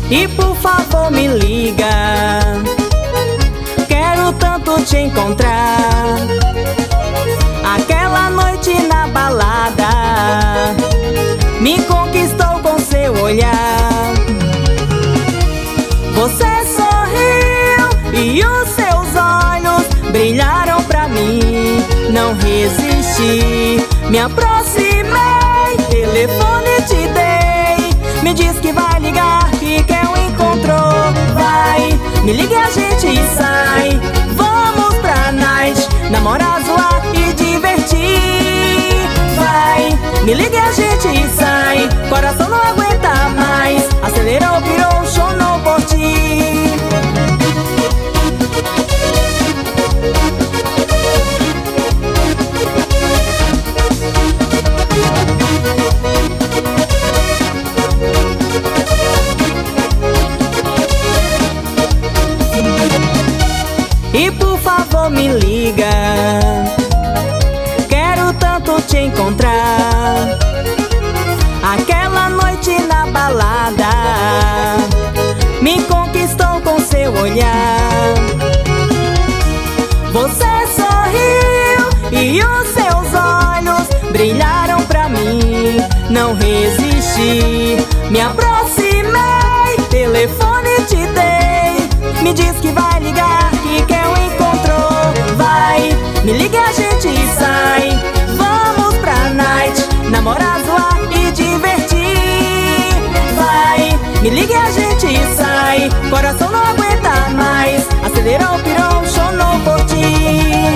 E por favor me liga, quero tanto te encontrar. Aquela noite na balada me conquistou com seu olhar. Você sorriu e os seus olhos brilharam pra mim. Não resisti, me aproximei, telefone te dei. Me diz que vai ligar, que quer um encontro. Vai, me liga e a gente sai. Vamos pra night, namorar, zoar e divertir. Vai, me liga e a gente sai. Coração não aguenta mais, acelerou, virou, chonou por ti. E por favor me liga, quero tanto te encontrar. Aquela noite na balada me conquistou com seu olhar. Você sorriu e os seus olhos brilharam pra mim. Não resisti, me aproximei, telefone te dei. Me diz que vai ligar, que quer um encontro. Vai, me liga e a gente sai. Vamos pra night, namorar, zoar e divertir. Vai, me liga e a gente sai. Coração não aguenta mais, acelerou, pirou, chonou por ti.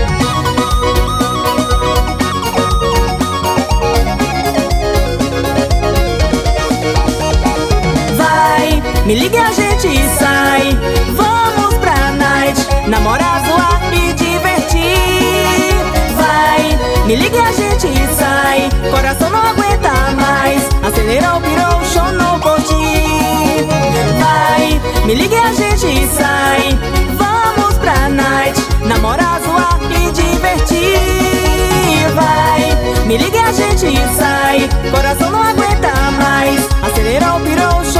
Vai, me liga e a gente sai. Vamos pra night, namorar, zoar e divertir. Vai, me liga e a gente sai. Coração não aguenta mais, acelerou, pirou, chonou por ti. Vai, me liga e a gente sai. Vamos pra night, namorar, zoar e divertir. Vai, me liga e a gente sai. Coração não aguenta mais, acelerou, pirou, chonou.